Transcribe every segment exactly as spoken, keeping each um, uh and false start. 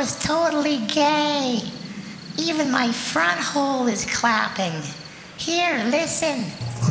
was totally gay. Even my front hole is clapping. Here, listen.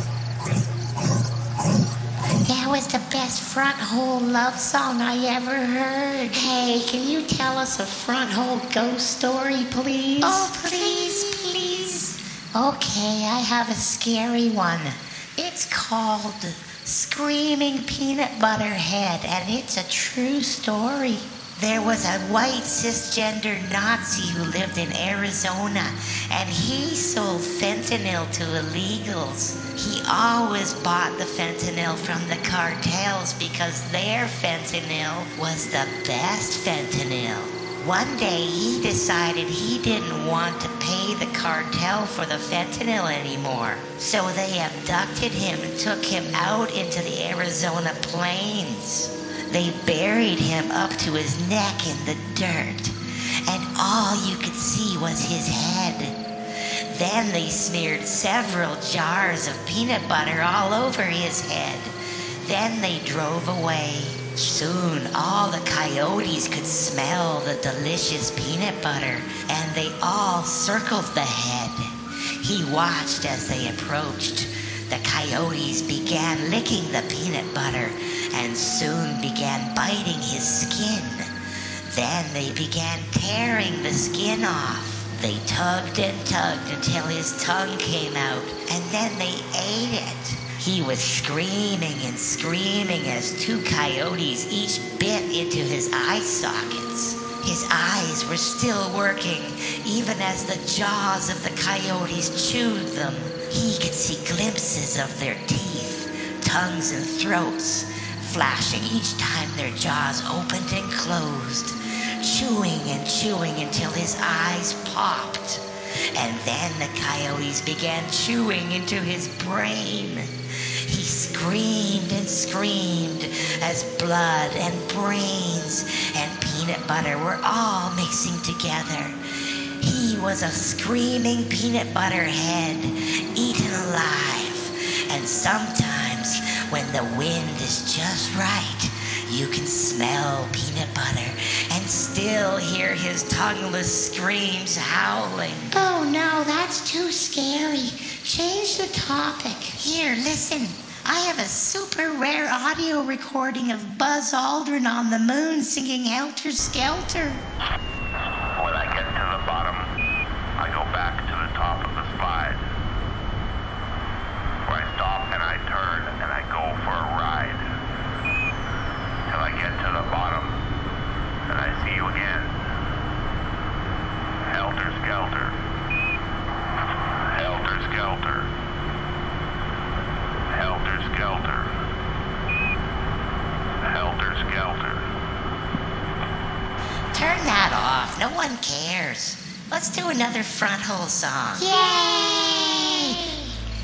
That was the best front hole love song I ever heard. Hey, can you tell us a front hole ghost story, please? Oh, please, please. Okay, I have a scary one. It's called Screaming Peanut Butter Head, and it's a true story. There was a white cisgender Nazi who lived in Arizona, and he sold fentanyl to illegals. He always bought the fentanyl from the cartels because their fentanyl was the best fentanyl. One day he decided he didn't want to pay the cartel for the fentanyl anymore. So they abducted him and took him out into the Arizona plains. They buried him up to his neck in the dirt, and all you could see was his head. Then they smeared several jars of peanut butter all over his head. Then they drove away. Soon all the coyotes could smell the delicious peanut butter, and they all circled the head. He watched as they approached. The coyotes began licking the peanut butter and soon began biting his skin. Then they began tearing the skin off. They tugged and tugged until his tongue came out, and then they ate it. He was screaming and screaming as two coyotes each bit into his eye sockets. His eyes were still working, even as the jaws of the coyotes chewed them. He could see glimpses of their teeth, tongues and throats, flashing each time their jaws opened and closed, chewing and chewing until his eyes popped. And then the coyotes began chewing into his brain. He screamed and screamed as blood and brains and peanut butter were all mixing together. He was a screaming peanut butter head, eaten alive. And sometimes, when the wind is just right, you can smell peanut butter and still hear his tongueless screams howling. Oh no, that's too scary. Change the topic. Here, listen. I have a super rare audio recording of Buzz Aldrin on the moon singing Helter Skelter. When I get to the bottom, I go back to the top of the slide. Where I stop and I turn and I go for a ride. Till I get to the bottom and I see you again. Helter Skelter. Helter Skelter. Helter Skelter. Helter Skelter. Turn that off. No one cares. Let's do another front hole song. Yay!